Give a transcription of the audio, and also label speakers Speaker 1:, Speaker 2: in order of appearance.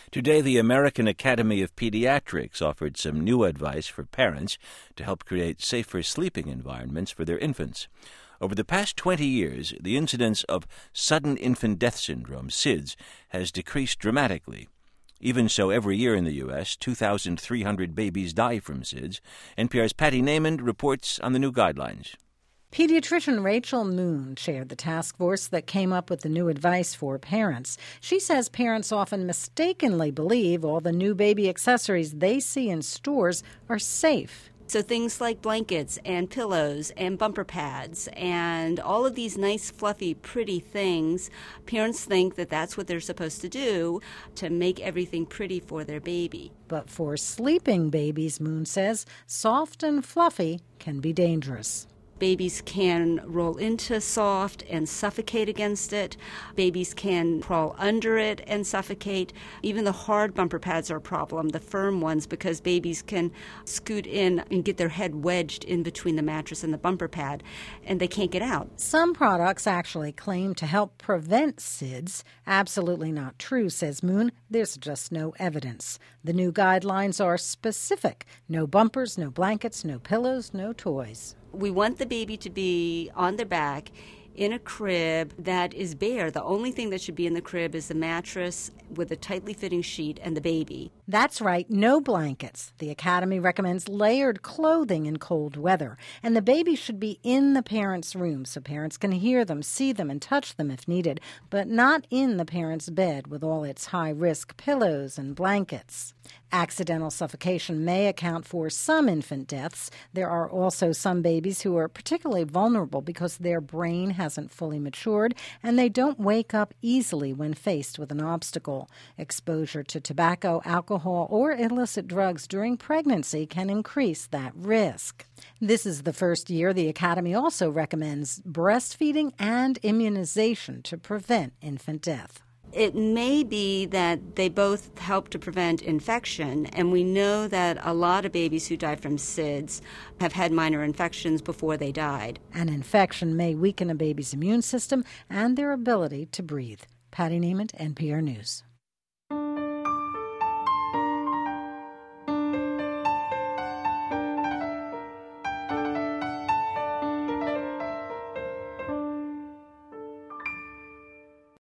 Speaker 1: Today, the American Academy of Pediatrics offered some new advice for parents to help create safer sleeping environments for their infants. Over the past 20 years, the incidence of sudden infant death syndrome, SIDS, has decreased dramatically. Even so, every year in the U.S., 2,300 babies die from SIDS. NPR's Patty Naiman reports on the new guidelines.
Speaker 2: Pediatrician Rachel Moon chaired the task force that came up with the new advice for parents. She says parents often mistakenly believe all the new baby accessories they see in stores are safe.
Speaker 3: So things like blankets and pillows and bumper pads and all of these nice, fluffy, pretty things, parents think that that's what they're supposed to do to make everything pretty for their baby.
Speaker 2: But for sleeping babies, Moon says, soft and fluffy can be dangerous.
Speaker 3: Babies can roll into soft and suffocate against it. Babies can crawl under it and suffocate. Even the hard bumper pads are a problem, the firm ones, because babies can scoot in and get their head wedged in between the mattress and the bumper pad, and they can't get out.
Speaker 2: Some products actually claim to help prevent SIDS. Absolutely not true, says Moon. There's just no evidence. The new guidelines are specific. No bumpers, no blankets, no pillows, no toys.
Speaker 3: We want the baby to be on their back in a crib that is bare. The only thing that should be in the crib is the mattress with a tightly fitting sheet and the baby.
Speaker 2: That's right, no blankets. The Academy recommends layered clothing in cold weather. And the baby should be in the parents' room so parents can hear them, see them, and touch them if needed, but not in the parents' bed with all its high-risk pillows and blankets. Accidental suffocation may account for some infant deaths. There are also some babies who are particularly vulnerable because their brain hasn't fully matured and they don't wake up easily when faced with an obstacle. Exposure to tobacco, alcohol, or illicit drugs during pregnancy can increase that risk. This is the first year the Academy also recommends breastfeeding and immunization to prevent infant death.
Speaker 3: It may be that they both help to prevent infection, and we know that a lot of babies who die from SIDS have had minor infections before they died.
Speaker 2: An infection may weaken a baby's immune system and their ability to breathe. Patty Naiman, NPR News.